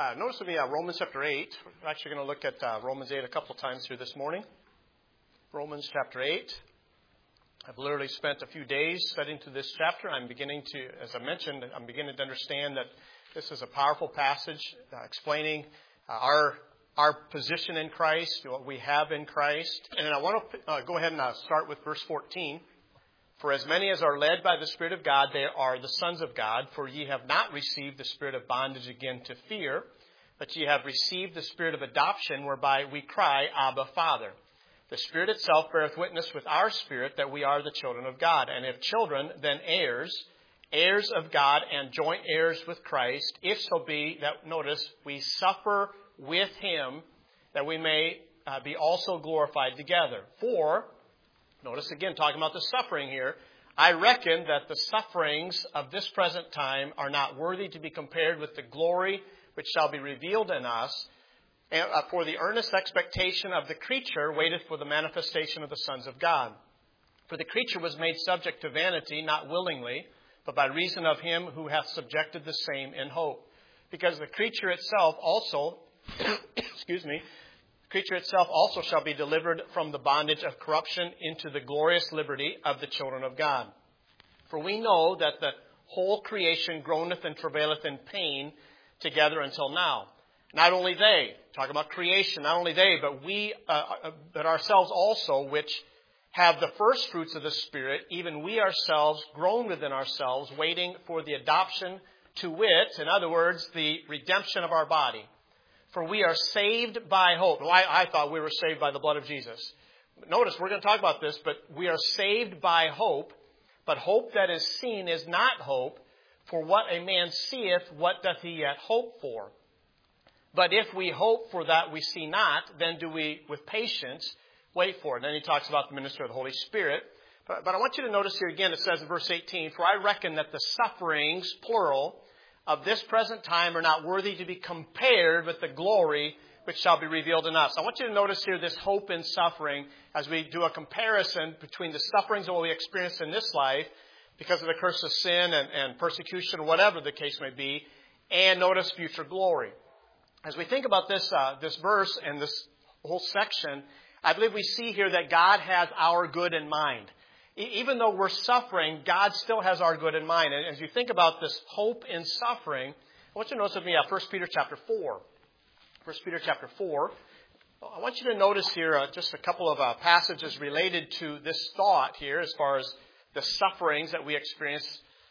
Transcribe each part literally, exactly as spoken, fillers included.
Uh, notice with me uh, Romans chapter eight. We're actually going to look at uh, Romans eight a couple times here this morning. Romans chapter eight. I've literally spent a few days studying through this chapter. I'm beginning to, as I mentioned, I'm beginning to understand that this is a powerful passage uh, explaining uh, our our position in Christ, what we have in Christ. And I want to uh, go ahead and uh, start with verse fourteen. For as many as are led by the Spirit of God, they are the sons of God. For ye have not received the spirit of bondage again to fear, but ye have received the spirit of adoption, whereby we cry, Abba, Father. The Spirit itself beareth witness with our spirit that we are the children of God. And if children, then heirs, heirs of God and joint heirs with Christ, if so be that, notice, we suffer with him, that we may uh, be also glorified together. For, notice again, talking about the suffering here, I reckon that the sufferings of this present time are not worthy to be compared with the glory which shall be revealed in us. And for the earnest expectation of the creature waiteth for the manifestation of the sons of God. For the creature was made subject to vanity, not willingly, but by reason of him who hath subjected the same in hope. Because the creature itself also, excuse me, creature itself also shall be delivered from the bondage of corruption into the glorious liberty of the children of God. For we know that the whole creation groaneth and travaileth in pain together until now. Not only they, talk about creation, not only they, but we, uh, but ourselves also, which have the first fruits of the Spirit, even we ourselves groan within ourselves, waiting for the adoption to wit, in other words, the redemption of our body. For we are saved by hope. Well, I, I thought we were saved by the blood of Jesus. Notice, we're going to talk about this, but we are saved by hope. But hope that is seen is not hope. For what a man seeth, what doth he yet hope for? But if we hope for that we see not, then do we with patience wait for it. And then he talks about the ministry of the Holy Spirit. But, but I want you to notice here again, it says in verse eighteen, For I reckon that the sufferings, plural, of this present time are not worthy to be compared with the glory which shall be revealed in us. I want you to notice here this hope in suffering as we do a comparison between the sufferings of what we experience in this life because of the curse of sin and, and persecution, or whatever the case may be, and notice future glory. As we think about this uh, this verse and this whole section, I believe we see here that God has our good in mind. Even though we're suffering, God still has our good in mind. And as you think about this hope in suffering, I want you to notice with me uh, First Peter chapter four. First Peter chapter four. I want you to notice here uh, just a couple of uh, passages related to this thought here as far as the sufferings that we experience.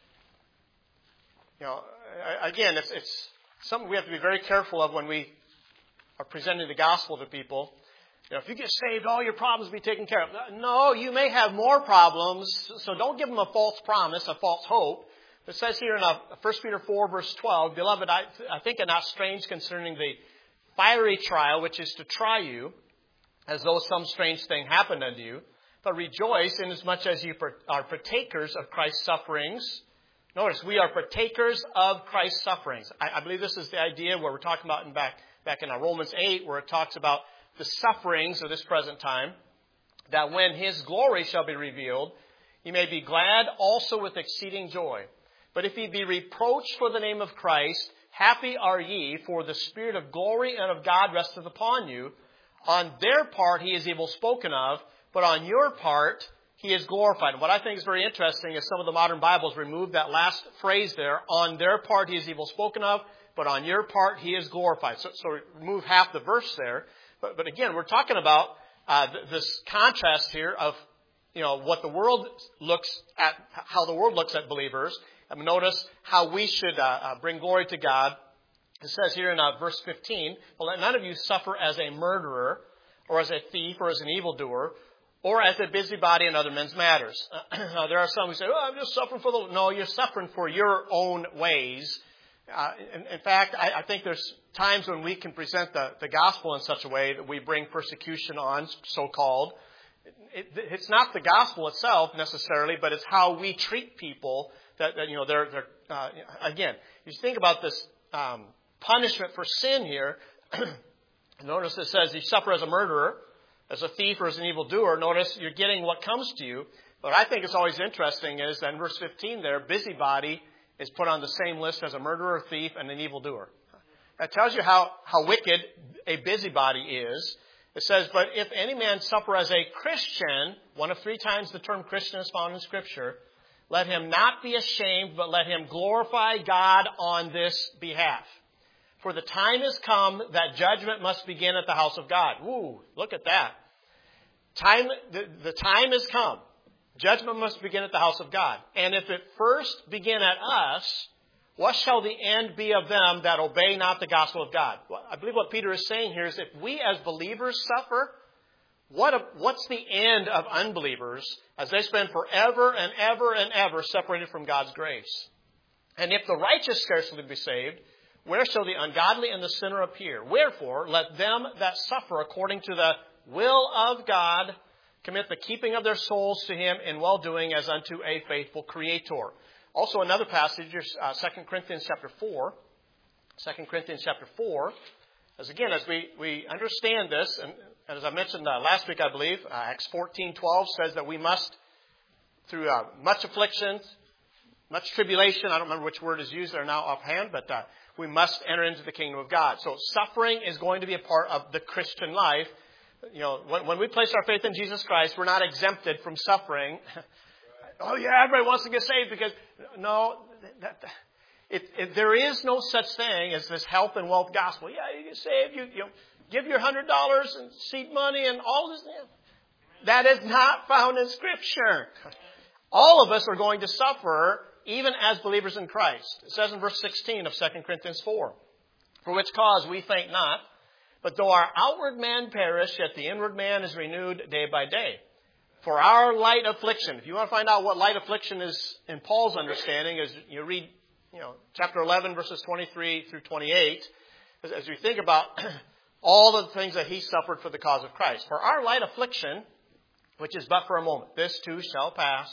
You know, again, it's, it's something we have to be very careful of when we are presenting the gospel to people. You know, if you get saved, all your problems will be taken care of. No, you may have more problems, so don't give them a false promise, a false hope. It says here in First Peter four, verse twelve, Beloved, I, I think it not strange concerning the fiery trial, which is to try you, as though some strange thing happened unto you. But rejoice inasmuch as you are partakers of Christ's sufferings. Notice, we are partakers of Christ's sufferings. I, I believe this is the idea where we're talking about in back, back in Romans eight, where it talks about the sufferings of this present time, that when his glory shall be revealed, ye may be glad also with exceeding joy. But if ye be reproached for the name of Christ, happy are ye, for the Spirit of glory and of God resteth upon you. On their part he is evil spoken of, but on your part he is glorified. And what I think is very interesting is some of the modern Bibles remove that last phrase there. On their part he is evil spoken of, but on your part he is glorified. So, so remove half the verse there. But, but again, we're talking about uh, th- this contrast here of, you know, what the world looks at, how the world looks at believers. And notice how we should uh, uh, bring glory to God. It says here in uh, verse fifteen, well, let none of you suffer as a murderer, or as a thief, or as an evildoer, or as a busybody in other men's matters. Now, there are some who say, oh, I'm just suffering for the... No, you're suffering for your own ways. Uh, in, in fact, I, I think there's times when we can present the, the gospel in such a way that we bring persecution on, so-called. It, it's not the gospel itself necessarily, but it's how we treat people that, that you know, they're, they're uh, again, you think about this um, punishment for sin here. Notice it says you suffer as a murderer, as a thief, or as an evildoer. Notice you're getting what comes to you. But I think it's always interesting is that in verse fifteen there, busybody is put on the same list as a murderer, thief, and an evildoer. That tells you how, how wicked a busybody is. It says, but if any man suffer as a Christian, one of three times the term Christian is found in Scripture, let him not be ashamed, but let him glorify God on this behalf. For the time has come that judgment must begin at the house of God. Ooh, look at that. Time, the, the time has come. Judgment must begin at the house of God. And if it first begin at us, what shall the end be of them that obey not the gospel of God? Well, I believe what Peter is saying here is if we as believers suffer, what a, what's the end of unbelievers as they spend forever and ever and ever separated from God's grace? And if the righteous scarcely be saved, where shall the ungodly and the sinner appear? Wherefore, let them that suffer according to the will of God commit the keeping of their souls to Him in well-doing as unto a faithful Creator. Also another passage is uh, Second Corinthians chapter four. Second Corinthians chapter four. As again, as we, we understand this, and, and as I mentioned uh, last week, I believe, uh, Acts fourteen twelve says that we must, through uh, much affliction, much tribulation, I don't remember which word is used there now offhand, but uh, we must enter into the kingdom of God. So suffering is going to be a part of the Christian life. You know, when, when we place our faith in Jesus Christ, we're not exempted from suffering. Oh yeah, everybody wants to get saved because, no, that, that, it, it, there is no such thing as this health and wealth gospel. Yeah, you get saved, you, you know, give your hundred dollars and seed money and all this. That is not found in Scripture. All of us are going to suffer, even as believers in Christ. It says in verse sixteen of Second Corinthians four, for which cause we faint not, but though our outward man perish, yet the inward man is renewed day by day. For our light affliction, if you want to find out what light affliction is in Paul's understanding, is you read, you know, chapter eleven, verses twenty-three through twenty-eight, as, as you think about all of the things that he suffered for the cause of Christ. For our light affliction, which is but for a moment, this too shall pass.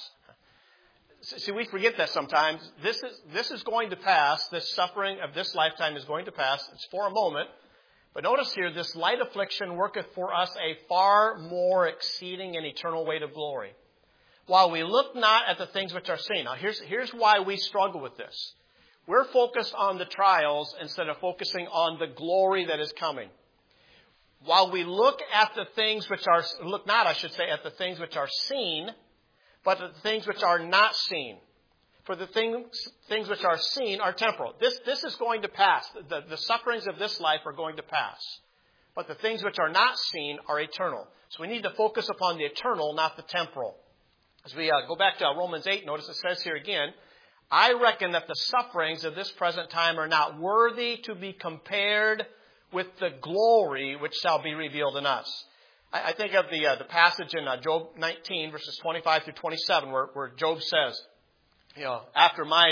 See, we forget that sometimes. This is, this is going to pass. This suffering of this lifetime is going to pass. It's for a moment. But notice here, this light affliction worketh for us a far more exceeding and eternal weight of glory. While we look not at the things which are seen. Now, here's, here's why we struggle with this. We're focused on the trials instead of focusing on the glory that is coming. While we look at the things which are, look not, I should say, at the things which are seen, but at the things which are not seen. For the things, things which are seen are temporal. This, this is going to pass. The, the sufferings of this life are going to pass. But the things which are not seen are eternal. So we need to focus upon the eternal, not the temporal. As we uh, go back to uh, Romans eight, notice it says here again, I reckon that the sufferings of this present time are not worthy to be compared with the glory which shall be revealed in us. I, I think of the, uh, the passage in uh, Job nineteen, verses twenty-five through twenty-seven, where, where Job says, You know, after my,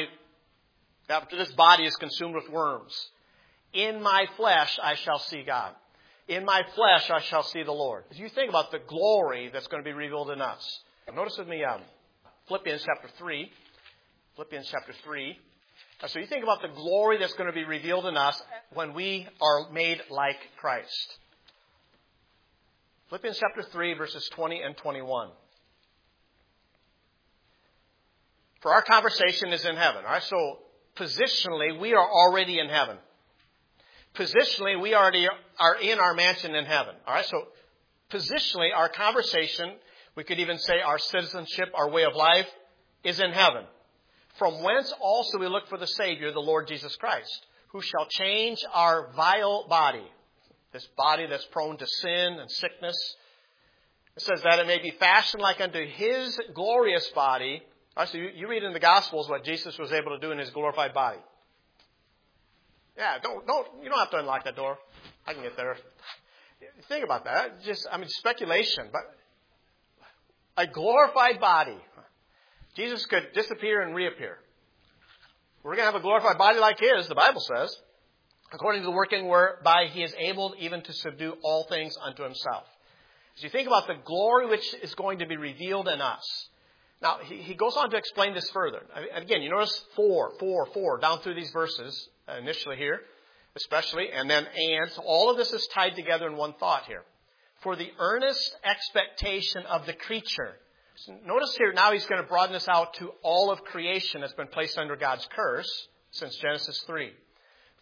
after this body is consumed with worms, in my flesh I shall see God. In my flesh I shall see the Lord. As you think about the glory that's going to be revealed in us. Notice with me um, Philippians chapter three. Philippians chapter three. So you think about the glory that's going to be revealed in us when we are made like Christ. Philippians chapter three, verses twenty and twenty-one. For our conversation is in heaven. All right, so positionally, we are already in heaven. Positionally, we already are in our mansion in heaven. All right, so positionally, our conversation, we could even say our citizenship, our way of life, is in heaven. From whence also we look for the Savior, the Lord Jesus Christ, who shall change our vile body, this body that's prone to sin and sickness. It says that it may be fashioned like unto His glorious body. All right, so you, you read in the Gospels what Jesus was able to do in His glorified body. Yeah, don't, don't, you don't have to unlock that door. I can get there. Think about that. Just, I mean, speculation, but a glorified body. Jesus could disappear and reappear. We're going to have a glorified body like His, the Bible says, according to the working whereby He is able even to subdue all things unto Himself. As you think about the glory which is going to be revealed in us. Now, he, he goes on to explain this further. Again, you notice four, four, four, down through these verses, uh, initially here, especially, and then and. So all of this is tied together in one thought here. For the earnest expectation of the creature. So notice here, now he's going to broaden this out to all of creation that's been placed under God's curse since Genesis three.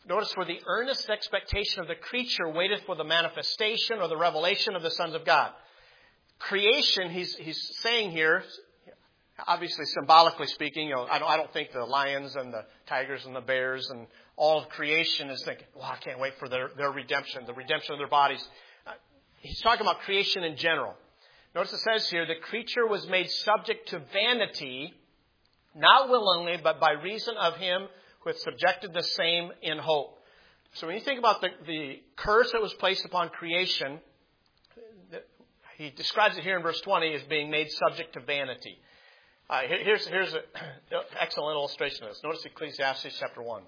Notice, for the earnest expectation of the creature waiteth for the manifestation or the revelation of the sons of God. Creation, he's, he's saying here, obviously symbolically speaking, you know, I don't, I don't think the lions and the tigers and the bears and all of creation is thinking, well, I can't wait for their, their redemption, the redemption of their bodies. Uh, he's talking about creation in general. Notice it says here, the creature was made subject to vanity, not willingly, but by reason of him who hath subjected the same in hope. So when you think about the, the curse that was placed upon creation, he describes it here in verse twenty as being made subject to vanity. Uh, here's here's an excellent illustration of this. Notice Ecclesiastes chapter one.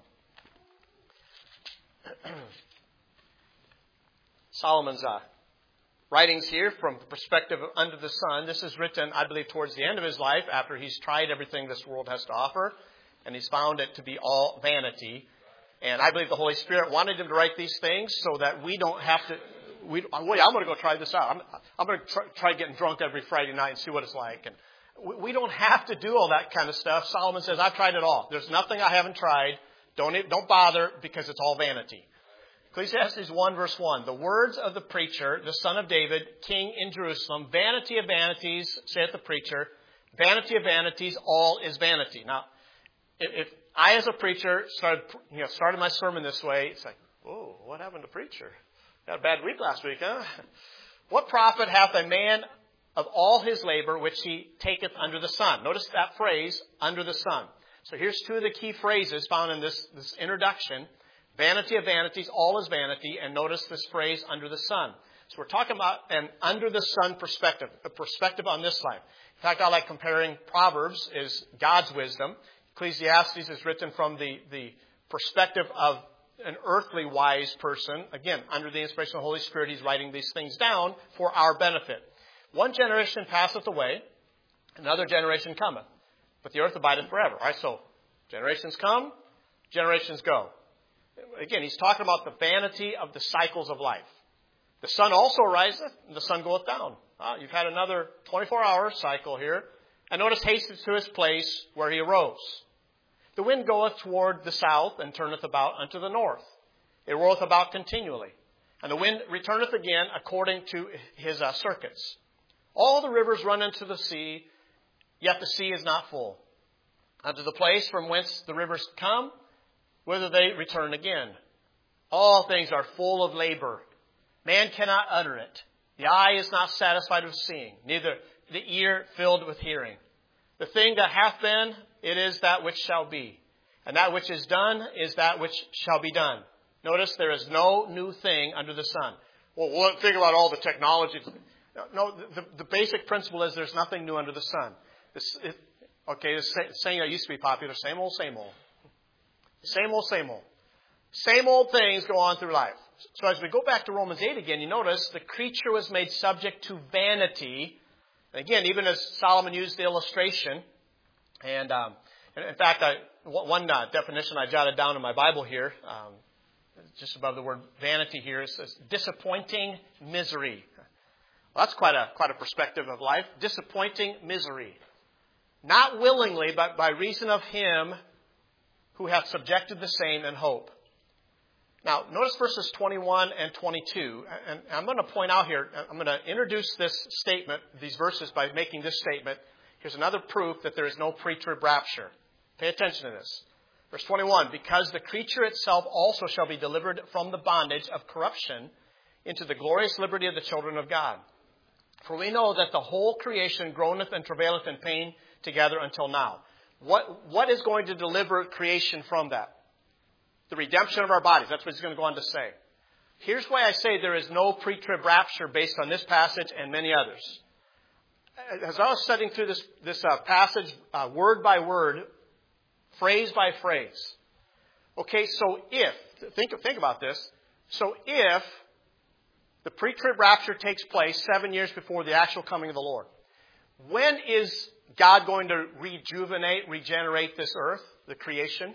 Solomon's uh, writings here from the perspective of under the sun. This is written, I believe, towards the end of his life, after he's tried everything this world has to offer, and he's found it to be all vanity. And I believe the Holy Spirit wanted him to write these things so that we don't have to. We, wait, I'm going to go try this out. I'm, I'm going to try, try getting drunk every Friday night and see what it's like. And we, we don't have to do all that kind of stuff. Solomon says, I've tried it all. There's nothing I haven't tried. Don't, don't bother, because it's all vanity. Ecclesiastes one verse one, the words of the preacher, the son of David, king in Jerusalem, vanity of vanities, saith the preacher, vanity of vanities, all is vanity. Now, if, if I as a preacher started, you know, started my sermon this way, it's like, whoa, what happened to preacher? Got a bad week last week, huh? What profit hath a man of all his labor which he taketh under the sun? Notice that phrase, under the sun. So here's two of the key phrases found in this, this introduction. Vanity of vanities, all is vanity. And notice this phrase, under the sun. So we're talking about an under the sun perspective, a perspective on this life. In fact, I like comparing Proverbs is God's wisdom. Ecclesiastes is written from the, the perspective of an earthly wise person. Again, under the inspiration of the Holy Spirit, he's writing these things down for our benefit. One generation passeth away, another generation cometh, but the earth abideth forever. All right, so generations come, generations go. Again, he's talking about the vanity of the cycles of life. The sun also riseth, and the sun goeth down. Ah, you've had another twenty-four hour cycle here. And notice, hasteth to his place where he arose. The wind goeth toward the south, and turneth about unto the north. It rolleth about continually. And the wind returneth again according to his uh, circuits. All the rivers run into the sea, yet the sea is not full. Unto the place from whence the rivers come, whither they return again. All things are full of labor. Man cannot utter it. The eye is not satisfied with seeing, neither the ear filled with hearing. The thing that hath been, it is that which shall be. And that which is done is that which shall be done. Notice there is no new thing under the sun. Well, well think about all the technology. No, the, the basic principle is there's nothing new under the sun. This, it, okay, this saying that used to be popular, same old, same old. Same old, same old. Same old things go on through life. So as we go back to Romans eight again, you notice the creature was made subject to vanity. And again, even as Solomon used the illustration, and um, in fact, I, one uh, definition I jotted down in my Bible here, um, just above the word vanity here, it says disappointing misery. Well, that's quite a quite a perspective of life. Disappointing misery. Not willingly, but by reason of him who hath subjected the same in hope. Now, notice verses twenty-one and twenty-two. And I'm going to point out here, I'm going to introduce this statement, these verses, by making this statement. Here's another proof that there is no pre-trib rapture. Pay attention to this. Verse twenty-one, because the creature itself also shall be delivered from the bondage of corruption into the glorious liberty of the children of God. For we know that the whole creation groaneth and travaileth in pain together until now. What, what is going to deliver creation from that? The redemption of our bodies. That's what he's going to go on to say. Here's why I say there is no pre-trib rapture based on this passage and many others. As I was studying through this, this uh, passage, uh, word by word, phrase by phrase. Okay, so if, think, think about this. So if the pre-trib rapture takes place seven years before the actual coming of the Lord, when is God going to rejuvenate, regenerate this earth, the creation?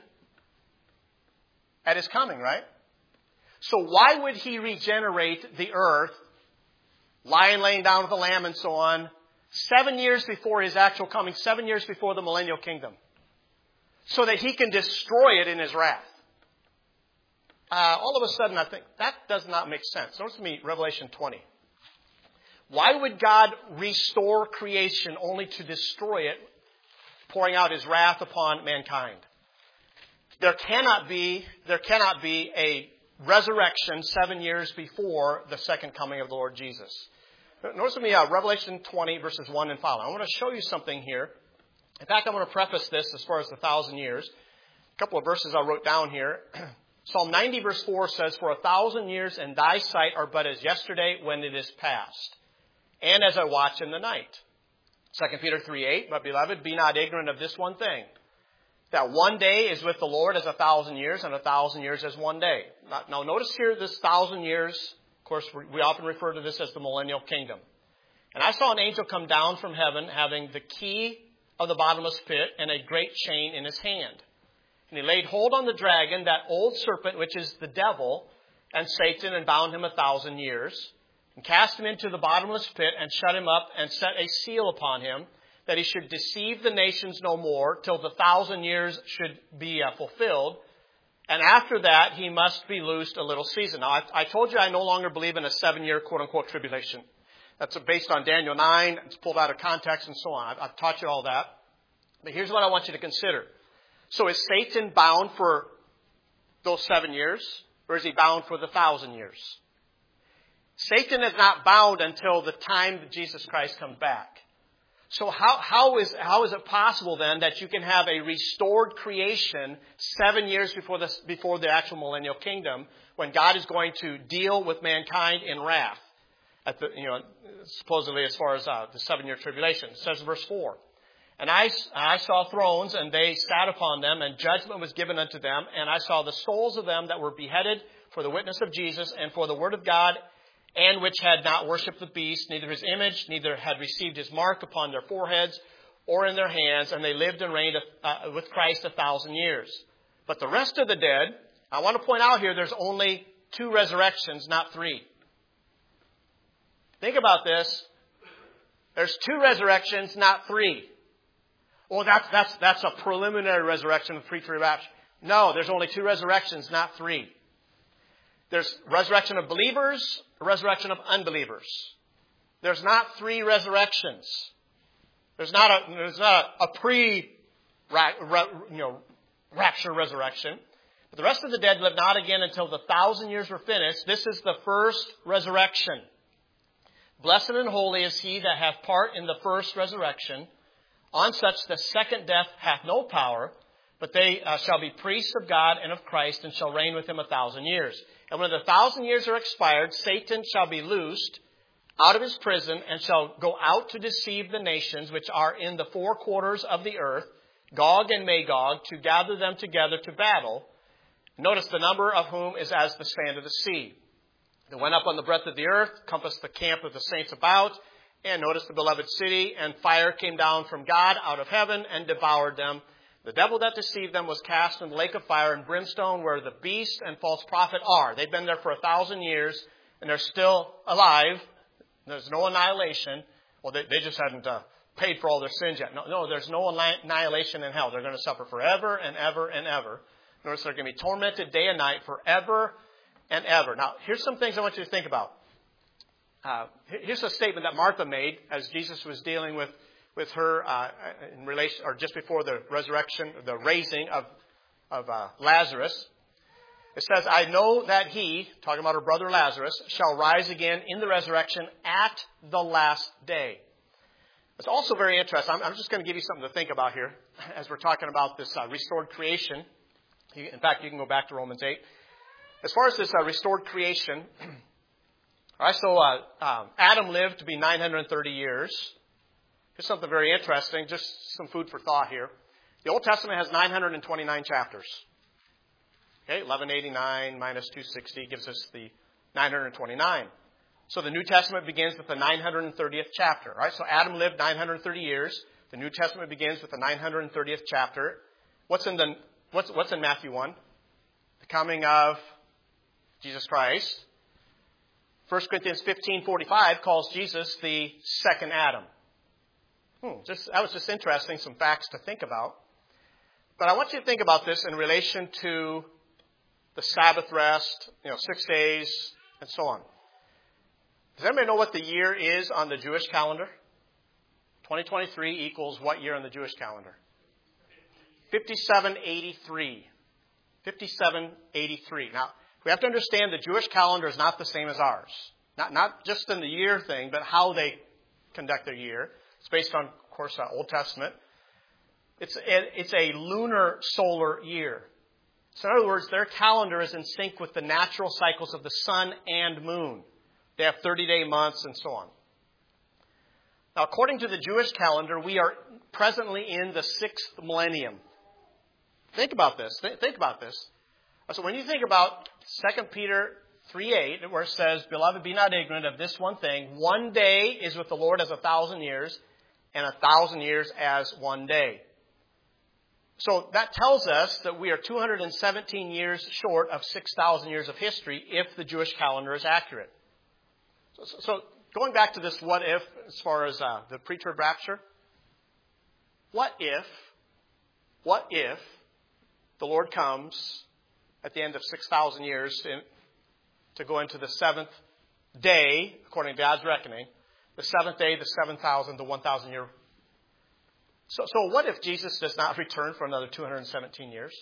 At his coming, right? So why would he regenerate the earth, lying, laying down with the lamb and so on, seven years before his actual coming, seven years before the millennial kingdom? So that he can destroy it in his wrath. uh, all of a sudden I think that does not make sense. Notice with me Revelation twenty. Why would God restore creation only to destroy it, pouring out his wrath upon mankind? There cannot be, there cannot be a resurrection seven years before the second coming of the Lord Jesus. Notice with me uh, Revelation twenty, verses one and following. I want to show you something here. In fact, I want to preface this as far as the thousand years. A couple of verses I wrote down here. Psalm ninety, verse four says, "For a thousand years in thy sight are but as yesterday when it is past, and as I watch in the night." Second Peter three eight, "But beloved, be not ignorant of this one thing, that one day is with the Lord as a thousand years, and a thousand years as one day." Now, now notice here this thousand years, of course, we often refer to this as the millennial kingdom. "And I saw an angel come down from heaven, having the key of the bottomless pit and a great chain in his hand. And he laid hold on the dragon, that old serpent, which is the devil, and Satan, and bound him a thousand years, and cast him into the bottomless pit, and shut him up, and set a seal upon him, that he should deceive the nations no more, till the thousand years should be uh, fulfilled. And after that, he must be loosed a little season." Now, I, I told you I no longer believe in a seven-year, quote-unquote, tribulation. That's based on Daniel nine. It's pulled out of context and so on. I've, I've taught you all that. But here's what I want you to consider. So is Satan bound for those seven years, or is he bound for the thousand years? Satan is not bound until the time that Jesus Christ comes back. So how, how is, how is it possible then that you can have a restored creation seven years before the, before the actual millennial kingdom, when God is going to deal with mankind in wrath? At the, you know, supposedly as far as uh, the seven-year tribulation. It says in verse four, "And I, I saw thrones, and they sat upon them, and judgment was given unto them. And I saw the souls of them that were beheaded for the witness of Jesus and for the word of God, and which had not worshipped the beast, neither his image, neither had received his mark upon their foreheads or in their hands. And they lived and reigned uh, with Christ a thousand years. But the rest of the dead," I want to point out here, there's only two resurrections, not three. Think about this. There's two resurrections, not three. Well, that's, that's, that's a preliminary resurrection of pre-trib rapture. No, there's only two resurrections, not three. There's resurrection of believers, a resurrection of unbelievers. There's not three resurrections. There's not a, there's not a, a pre, you know, rapture resurrection. But the rest of the dead live not again until the thousand years were finished. This is the first resurrection. "Blessed and holy is he that hath part in the first resurrection. On such the second death hath no power, but they uh, shall be priests of God and of Christ, and shall reign with him a thousand years. And when the thousand years are expired, Satan shall be loosed out of his prison, and shall go out to deceive the nations which are in the four quarters of the earth, Gog and Magog, to gather them together to battle. Notice the number of whom is as the sand of the sea. They went up on the breadth of the earth, compassed the camp of the saints about, and notice the beloved city, and fire came down from God out of heaven and devoured them. The devil that deceived them was cast in the lake of fire and brimstone, where the beast and false prophet are." They've been there for a thousand years, and they're still alive. There's no annihilation. Well, they, they just hadn't uh, paid for all their sins yet. No, no, there's no annihilation in hell. They're going to suffer forever and ever and ever. Notice they're going to be tormented day and night forever and ever. Now, here's some things I want you to think about. Uh, here's a statement that Martha made as Jesus was dealing with, with her uh, in relation, or just before the resurrection, the raising of, of uh, Lazarus. It says, "I know that he," talking about her brother Lazarus, "shall rise again in the resurrection at the last day." It's also very interesting. I'm, I'm just going to give you something to think about here as we're talking about this uh, restored creation. In fact, you can go back to Romans eight. As far as this uh, restored creation, all right, so uh, um, Adam lived to be nine hundred thirty years. Here's something very interesting, just some food for thought here. The Old Testament has nine hundred twenty-nine chapters. Okay, eleven eighty-nine minus two sixty gives us the nine hundred twenty-nine. So the New Testament begins with the nine hundred thirtieth chapter. All right, so Adam lived nine hundred thirty years. The New Testament begins with the nine hundred thirtieth chapter. What's in the what's what's in Matthew one? The coming of Jesus Christ. First Corinthians fifteen forty-five calls Jesus the second Adam. Hmm, just that was just interesting, some facts to think about. But I want you to think about this in relation to the Sabbath rest, you know, six days, and so on. Does anybody know what the year is on the Jewish calendar? twenty twenty-three equals what year on the Jewish calendar? fifty-seven eighty-three. fifty-seven eighty-three. Now, we have to understand the Jewish calendar is not the same as ours. Not, not just in the year thing, but how they conduct their year. It's based on, of course, uh, Old Testament. It's a, it's a lunar solar year. So in other words, their calendar is in sync with the natural cycles of the sun and moon. They have thirty-day months and so on. Now, according to the Jewish calendar, we are presently in the sixth millennium. Think about this. Th- think about this. So when you think about Second Peter three eight, where it says, "Beloved, be not ignorant of this one thing. One day is with the Lord as a thousand years, and a thousand years as one day." So that tells us that we are two hundred seventeen years short of six thousand years of history if the Jewish calendar is accurate. So, so going back to this what if, as far as uh, the pre-trib rapture, what if, what if the Lord comes at the end of six thousand years in, to go into the seventh day, according to God's reckoning, the seventh day, the seven thousand, the one thousand year. So, so what if Jesus does not return for another two hundred seventeen years?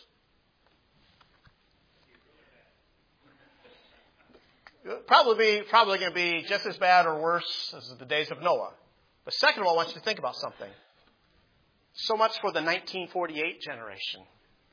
Probably, probably going to be just as bad or worse as the days of Noah. But second of all, I want you to think about something. So much for the nineteen forty-eight generation.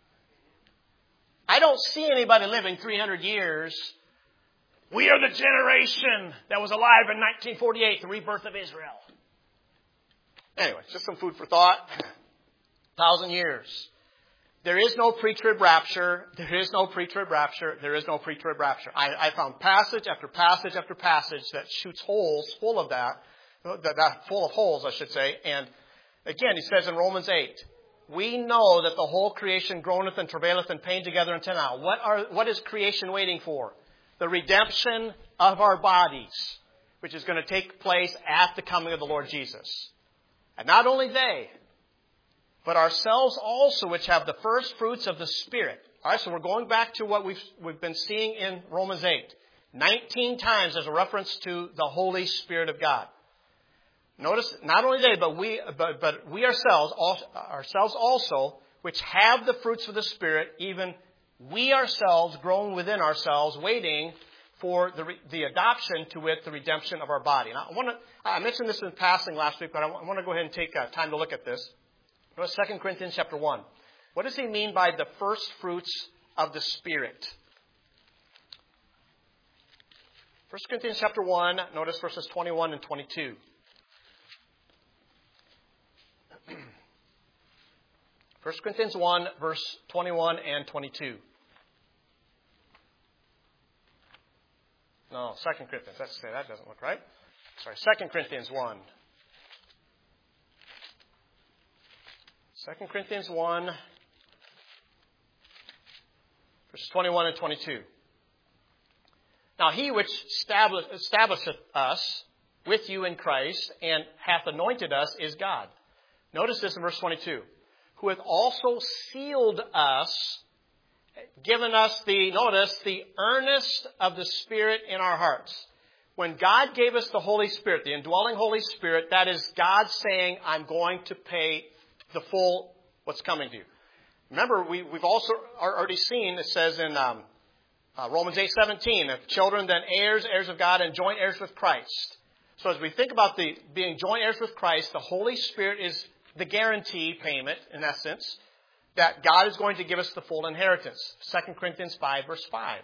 I don't see anybody living three hundred years. We are the generation that was alive in nineteen forty-eight, the rebirth of Israel. Anyway, just some food for thought. Thousand years. There is no pre-trib rapture. There is no pre-trib rapture. There is no pre-trib rapture. I, I found passage after passage after passage that shoots holes full of that, that, that full of holes, I should say. And again, he says in Romans eight, we know that the whole creation groaneth and travaileth in pain together until now. What are what is creation waiting for? The redemption of our bodies, which is going to take place at the coming of the Lord Jesus. And not only they, but ourselves also, which have the first fruits of the Spirit. All right, so we're going back to what we've we've been seeing in Romans eight. Nineteen times there's a reference to the Holy Spirit of God. Notice, not only they, but we, but, but we ourselves, also, ourselves also, which have the fruits of the Spirit, even we ourselves grown within ourselves, waiting for the, the adoption, to wit, the redemption of our body. Now, I want to, I mentioned this in passing last week, but I want to go ahead and take uh, time to look at this. Notice Second Corinthians chapter one. What does he mean by the first fruits of the Spirit? First Corinthians chapter one, notice verses twenty-one and twenty-two. First Corinthians one, verse twenty-one and twenty-two. No, Second Corinthians. Let's say that doesn't look right. Sorry, Second Corinthians one. Second Corinthians one, verses twenty-one and twenty-two. Now he which establisheth us with you in Christ and hath anointed us is God. Notice this in verse twenty-two. Who hath also sealed us, given us the, notice, the earnest of the Spirit in our hearts. When God gave us the Holy Spirit, the indwelling Holy Spirit, that is God saying, I'm going to pay the full what's coming to you. Remember, we, we've also already seen, it says in um, uh, Romans eight seventeen, if children then heirs, heirs of God, and joint heirs with Christ. So as we think about the being joint heirs with Christ, the Holy Spirit is the guarantee payment, in essence, that God is going to give us the full inheritance. Second Corinthians five, verse five.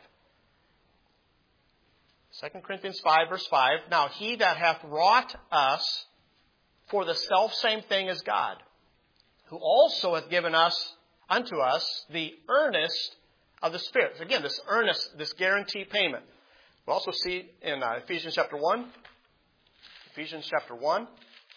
Second Corinthians five, verse five. Now, he that hath wrought us for the selfsame thing as God, who also hath given us, unto us, the earnest of the Spirit. So again, this earnest, this guarantee payment. We also see in uh, Ephesians chapter one. Ephesians chapter one.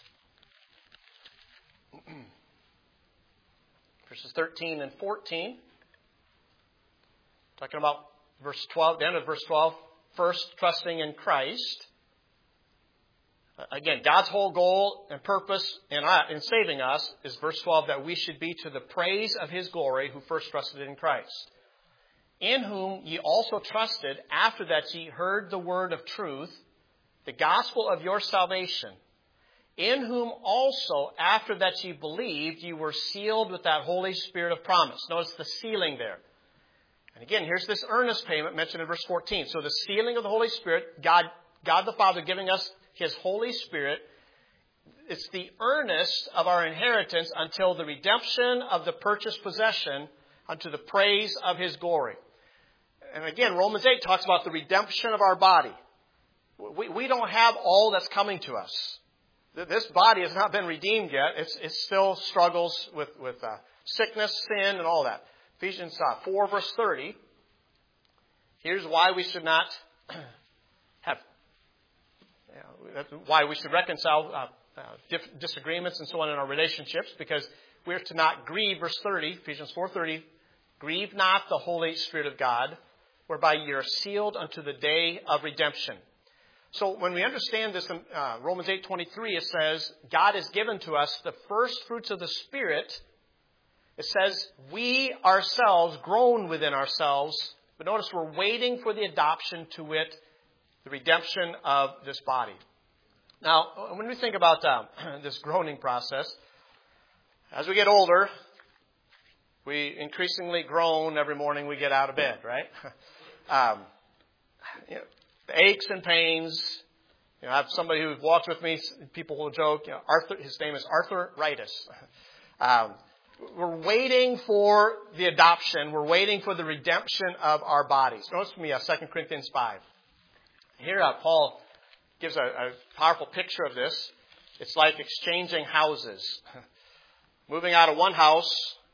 Verses thirteen and fourteen. Talking about verse twelve, the end of verse twelve. First, trusting in Christ. Again, God's whole goal and purpose in, in saving us is verse twelve, that we should be to the praise of His glory who first trusted in Christ. in whom ye also trusted, after that ye heard the word of truth, the gospel of your salvation, in whom also, after that ye believed, ye were sealed with that Holy Spirit of promise. Notice the sealing there. And again, here's this earnest payment mentioned in verse fourteen. So the sealing of the Holy Spirit, God, God the Father giving us His Holy Spirit, it's the earnest of our inheritance until the redemption of the purchased possession unto the praise of His glory. And again, Romans eight talks about the redemption of our body. We, we don't have all that's coming to us. This body has not been redeemed yet. It's, it still struggles with, with uh, sickness, sin, and all that. Ephesians uh, four, verse thirty. Here's why we should not have, you know, that's why we should reconcile uh, uh, dif- disagreements and so on in our relationships, because we're to not grieve, verse thirty, Ephesians four thirty, grieve not the Holy Spirit of God, whereby ye are sealed unto the day of redemption. So when we understand this in uh, Romans eight twenty-three, it says, God has given to us the first fruits of the Spirit. It says, we ourselves, groan within ourselves. But notice we're waiting for the adoption, to wit, the redemption of this body. Now, when we think about um, this groaning process, as we get older, we increasingly groan every morning we get out of bed, right? um, you know, the aches and pains. You know, I have somebody who walks with me. People will joke. You know, Arthur. His name is arthritis. Um, we're waiting for the adoption. We're waiting for the redemption of our bodies. Notice with me, uh, Second Corinthians five. Here, uh, Paul gives a, a powerful picture of this. It's like exchanging houses, moving out of one house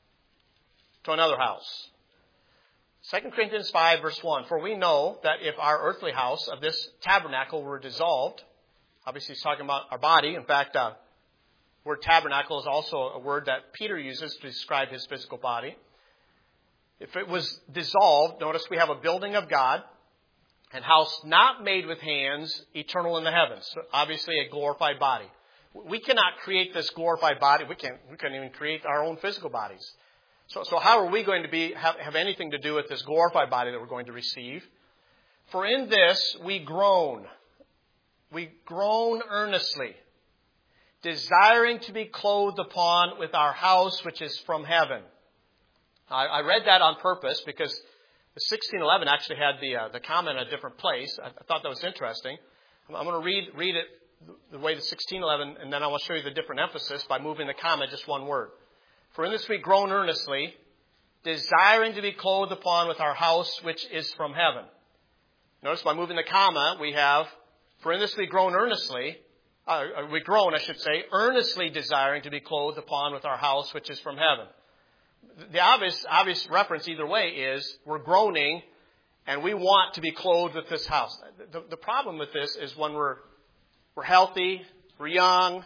to another house. Second Corinthians five, verse one. For we know that if our earthly house of this tabernacle were dissolved, obviously he's talking about our body. In fact, uh, the word tabernacle is also a word that Peter uses to describe his physical body. If it was dissolved, notice we have a building of God, and house not made with hands, eternal in the heavens. So obviously a glorified body. We cannot create this glorified body. We can't, we can't even create our own physical bodies. So, so how are we going to be have, have anything to do with this glorified body that we're going to receive? For in this we groan. We groan earnestly, desiring to be clothed upon with our house which is from heaven. I, I read that on purpose because the sixteen eleven actually had the uh, the comma in a different place. I, I thought that was interesting. I'm, I'm going to read read it the way the sixteen eleven, and then I will show you the different emphasis by moving the comma just one word. For in this we groan earnestly, desiring to be clothed upon with our house which is from heaven. Notice by moving the comma, we have, for in this we groan earnestly, uh, we groan, I should say, earnestly desiring to be clothed upon with our house which is from heaven. The obvious, obvious reference either way is we're groaning and we want to be clothed with this house. The, the problem with this is when we're, we're healthy, we're young,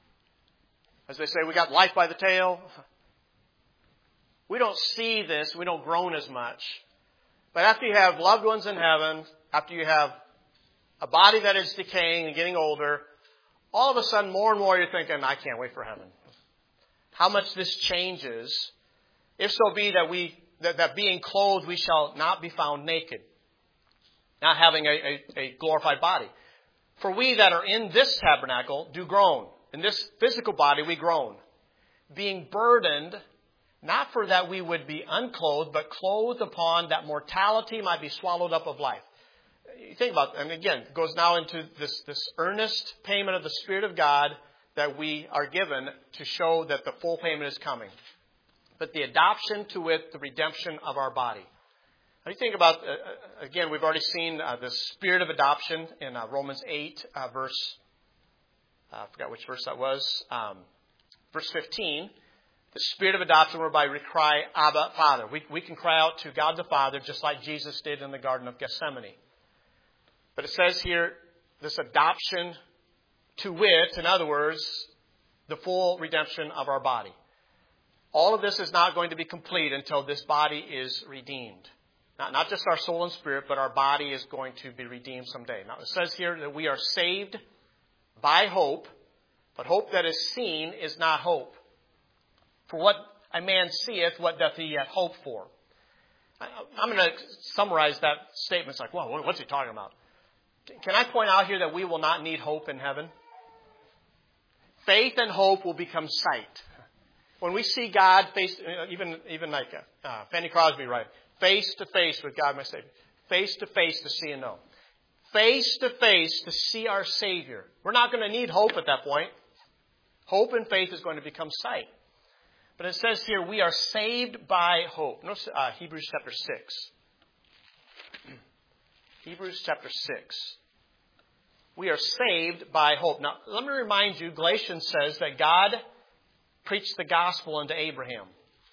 as they say, we got life by the tail. We don't see this. We don't groan as much. But after you have loved ones in heaven, after you have a body that is decaying and getting older, all of a sudden, more and more, you're thinking, I can't wait for heaven. How much this changes, if so be that we that, that being clothed, we shall not be found naked, not having a, a, a glorified body. For we that are in this tabernacle do groan. In this physical body, we groan, being burdened, not for that we would be unclothed, but clothed upon that mortality might be swallowed up of life. You think about, and again, it goes now into this, this earnest payment of the Spirit of God that we are given to show that the full payment is coming. But the adoption, to wit, the redemption of our body. Now you think about, uh, again, we've already seen uh, the spirit of adoption in uh, Romans eight, uh, verse, uh, I forgot which verse that was, um, verse fifteen. The spirit of adoption whereby we cry, Abba, Father. We, we can cry out to God the Father just like Jesus did in the Garden of Gethsemane. But it says here, this adoption, to wit, in other words, the full redemption of our body. All of this is not going to be complete until this body is redeemed. Not, not just our soul and spirit, but our body is going to be redeemed someday. Now, it says here that we are saved by hope, but hope that is seen is not hope. For what a man seeth, what doth he yet hope for? I'm going to summarize that statement. It's like, well, what's he talking about? Can I point out here that we will not need hope in heaven? Faith and hope will become sight. When we see God face, even even like uh, Fanny Crosby, right? Face to face with God, my Savior. Face to face to see and know. Face to face to see our Savior. We're not going to need hope at that point. Hope and faith is going to become sight. But it says here, we are saved by hope. Notice uh, Hebrews chapter six. Hebrews chapter six. We are saved by hope. Now, let me remind you, Galatians says that God preached the gospel unto Abraham.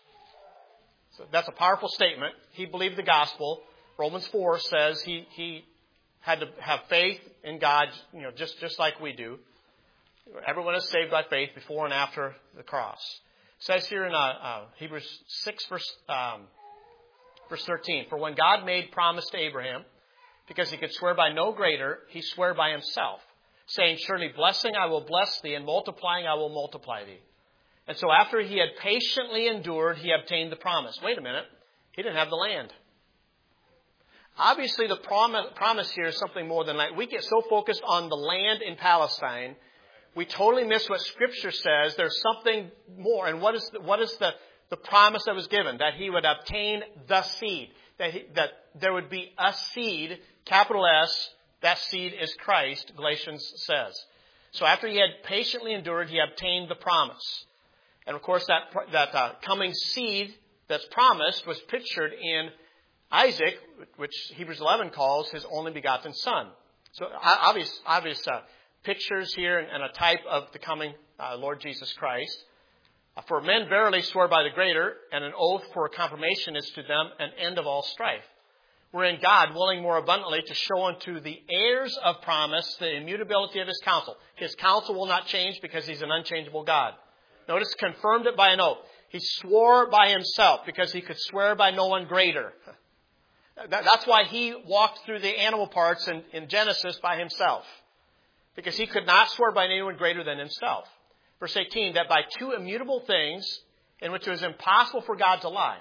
So that's a powerful statement. He believed the gospel. Romans four says he, he had to have faith in God, you know, just, just like we do. Everyone is saved by faith before and after the cross. It says here in uh, uh, Hebrews six, verse, um, verse thirteen, for when God made promise to Abraham, because he could swear by no greater, he swore by himself, saying, surely blessing I will bless thee, and multiplying I will multiply thee. And so after he had patiently endured, he obtained the promise. Wait a minute. He didn't have the land. Obviously, the promise, promise here is something more than land. We get so focused on the land in Palestine, we totally miss what Scripture says. There's something more. And what is the, what is the, the promise that was given? That he would obtain the seed. That, he, that there would be a seed, capital S. That seed is Christ, Galatians says. So after he had patiently endured, he obtained the promise. And of course, that, that uh, coming seed that's promised was pictured in Isaac, which Hebrews eleven calls his only begotten son. So obvious, obvious uh, pictures here and a type of the coming uh, Lord Jesus Christ. Uh, for men verily swore by the greater, and an oath for a confirmation is to them an end of all strife. Wherein God, willing more abundantly to show unto the heirs of promise the immutability of his counsel. His counsel will not change because he's an unchangeable God. Notice, confirmed it by an oath. He swore by himself because he could swear by no one greater. That's why he walked through the animal parts in, in Genesis by himself. Because he could not swear by anyone greater than himself. Verse eighteen, that by two immutable things in which it was impossible for God to lie,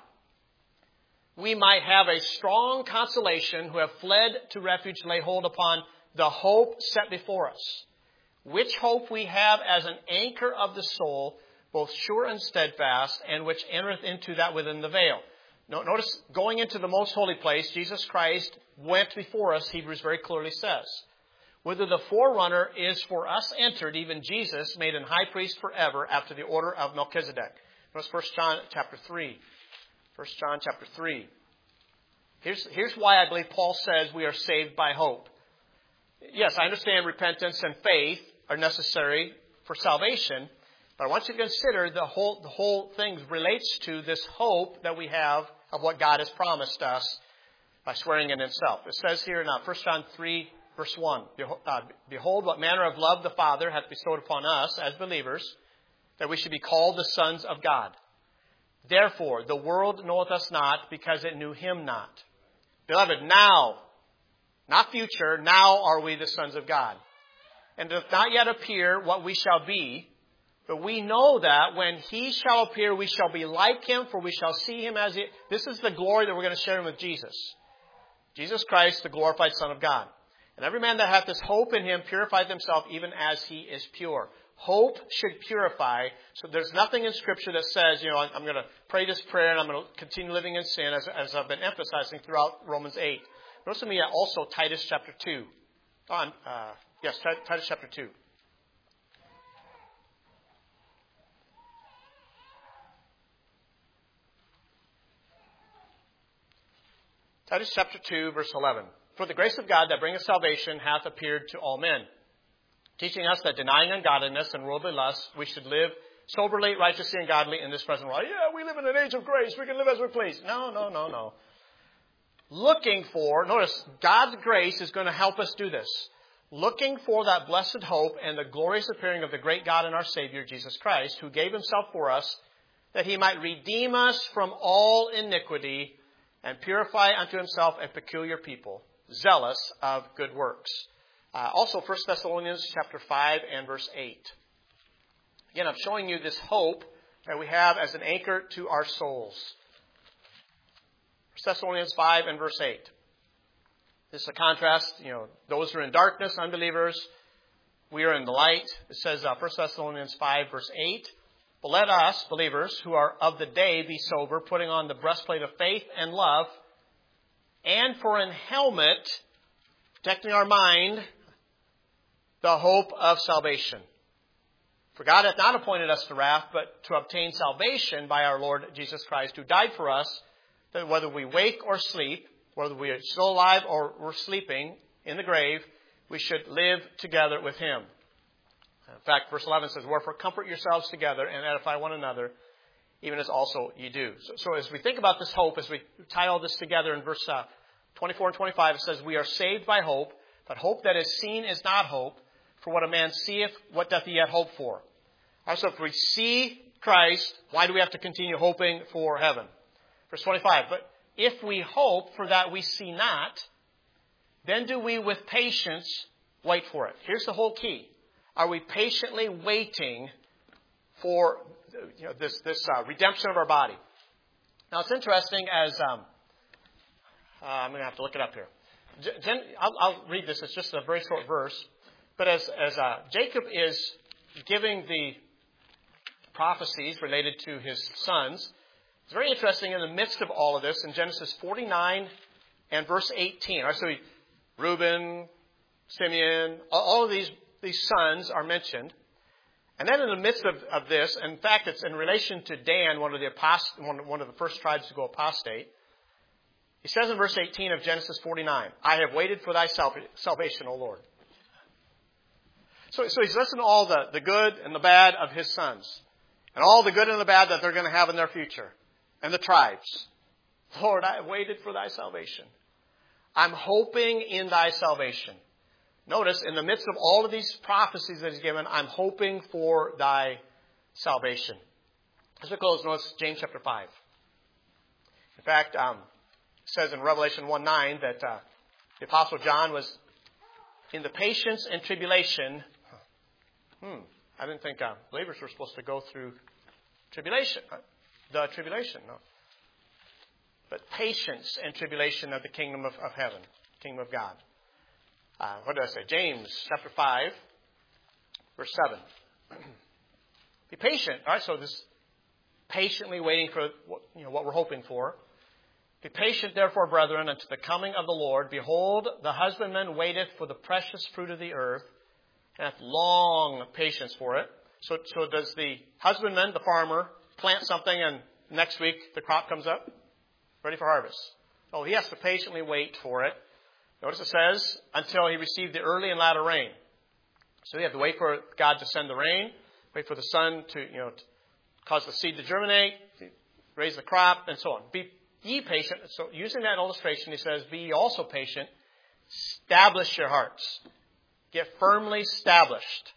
we might have a strong consolation who have fled to refuge, lay hold upon the hope set before us. Which hope we have as an anchor of the soul, both sure and steadfast, and which entereth into that within the veil. Notice, going into the most holy place, Jesus Christ went before us, Hebrews very clearly says. Whether the forerunner is for us entered, even Jesus, made an high priest forever after the order of Melchizedek. Notice First John chapter three. First John chapter three. Here's, here's why I believe Paul says we are saved by hope. Yes, I understand repentance and faith are necessary for salvation, but I want you to consider the whole, the whole thing relates to this hope that we have of what God has promised us by swearing in himself. It says here in First John three, verse one, behold, what manner of love the Father hath bestowed upon us as believers, that we should be called the sons of God. Therefore, the world knoweth us not, because it knew him not. Beloved, now, not future, now are we the sons of God. And doth not yet appear what we shall be, but we know that when he shall appear, we shall be like him, for we shall see him as he... This is the glory that we're going to share with Jesus. Jesus Christ, the glorified Son of God. And every man that hath this hope in him purifieth himself even as he is pure. Hope should purify. So there's nothing in Scripture that says, you know, I'm going to pray this prayer and I'm going to continue living in sin, as, as I've been emphasizing throughout Romans eight. Notice with me also Titus chapter two. On, uh, yes, Titus chapter two. Titus chapter two, verse eleven. For the grace of God that bringeth salvation hath appeared to all men, teaching us that denying ungodliness and worldly lust, we should live soberly, righteously, and godly in this present world. Yeah, we live in an age of grace. We can live as we please. No, no, no, no. Looking for, notice, God's grace is going to help us do this. Looking for that blessed hope and the glorious appearing of the great God and our Savior, Jesus Christ, who gave himself for us, that he might redeem us from all iniquity and purify unto himself a peculiar people, zealous of good works. Uh, also, First Thessalonians chapter five and verse eight. Again, I'm showing you this hope that we have as an anchor to our souls. First Thessalonians five and verse eight. This is a contrast. You know, those who are in darkness, unbelievers, we are in the light. It says, uh, First Thessalonians five, verse eight. But let us, believers, who are of the day, be sober, putting on the breastplate of faith and love, and for an helmet, protecting our mind, the hope of salvation. For God hath not appointed us to wrath, but to obtain salvation by our Lord Jesus Christ, who died for us, that whether we wake or sleep, whether we are still alive or we're sleeping in the grave, we should live together with Him. In fact, verse eleven says, wherefore comfort yourselves together and edify one another, even as also ye do. So, so as we think about this hope, as we tie all this together in verse uh, twenty-four and twenty-five, it says, we are saved by hope, but hope that is seen is not hope. For what a man seeth, what doth he yet hope for? Also, if we see Christ, why do we have to continue hoping for heaven? Verse twenty-five, but if we hope for that we see not, then do we with patience wait for it. Here's the whole key. Are we patiently waiting for you know, this, this uh, redemption of our body? Now, it's interesting as... Um, uh, I'm going to have to look it up here. Gen- I'll, I'll read this. It's just a very short verse. But as, as uh, Jacob is giving the prophecies related to his sons, it's very interesting in the midst of all of this, in Genesis forty-nine and verse eighteen. Right, so he, Reuben, Simeon, all of these, these sons are mentioned. And then in the midst of, of this, in fact, it's in relation to Dan, one of the apost- one, one of the first tribes to go apostate. He says in verse eighteen of Genesis forty-nine, I have waited for thy sal- salvation, O Lord. So, so he's listened to all the, the good and the bad of his sons. And all the good and the bad that they're going to have in their future. And the tribes. Lord, I have waited for thy salvation. I'm hoping in thy salvation. Notice, in the midst of all of these prophecies that he's given, I'm hoping for thy salvation. As we close, notice James chapter five. In fact, um, it says in Revelation one nine that uh, the Apostle John was in the patience and tribulation. Hmm, I didn't think uh, believers were supposed to go through tribulation. Uh, the tribulation, no. But patience and tribulation of the kingdom of, of heaven, kingdom of God. Uh, what did I say? James chapter five, verse seven. Be patient. All right, so this patiently waiting for what, you know, what we're hoping for. Be patient, therefore, brethren, unto the coming of the Lord. Behold, the husbandman waiteth for the precious fruit of the earth, and hath long patience for it. So, so does the husbandman, the farmer, plant something and next week the crop comes up? Ready for harvest. Oh, he has to patiently wait for it. Notice it says, until he received the early and latter rain. So you have to wait for God to send the rain, wait for the sun to, you know, to cause the seed to germinate, to raise the crop, and so on. Be ye patient. So using that illustration, he says, be ye also patient. Establish your hearts. Get firmly established.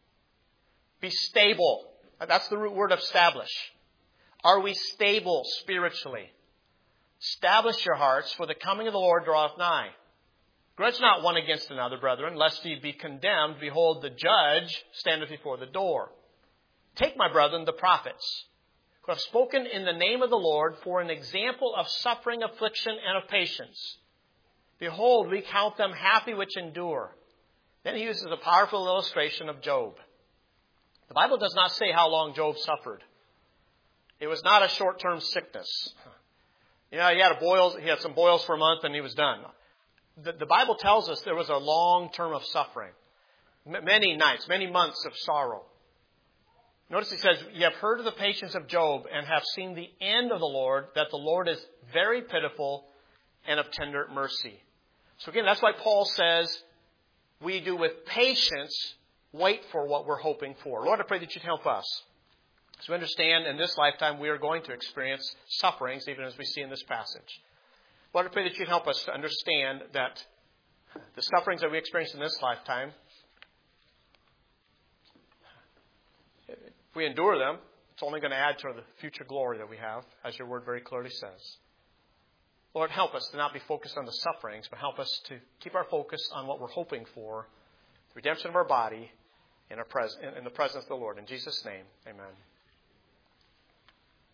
Be stable. That's the root word of establish. Are we stable spiritually? Establish your hearts, for the coming of the Lord draweth nigh. Grudge not one against another, brethren, lest ye be condemned. Behold, the judge standeth before the door. Take, my brethren, the prophets, who have spoken in the name of the Lord, for an example of suffering, affliction, and of patience. Behold, we count them happy which endure. Then he uses a powerful illustration of Job. The Bible does not say how long Job suffered. It was not a short-term sickness. You know, he had a boils, he had some boils for a month and he was done. The, the Bible tells us there was a long term of suffering. M- many nights, many months of sorrow. Notice he says, ye have heard of the patience of Job and have seen the end of the Lord, that the Lord is very pitiful and of tender mercy. So again, that's why Paul says, we do with patience wait for what we're hoping for. Lord, I pray that you'd help us. As we understand in this lifetime, we are going to experience sufferings, even as we see in this passage. Lord, I pray that you'd help us to understand that the sufferings that we experience in this lifetime, if we endure them, it's only going to add to the future glory that we have, as your word very clearly says. Lord, help us to not be focused on the sufferings, but help us to keep our focus on what we're hoping for, the redemption of our body in, our pres- in the presence of the Lord. In Jesus' name, amen.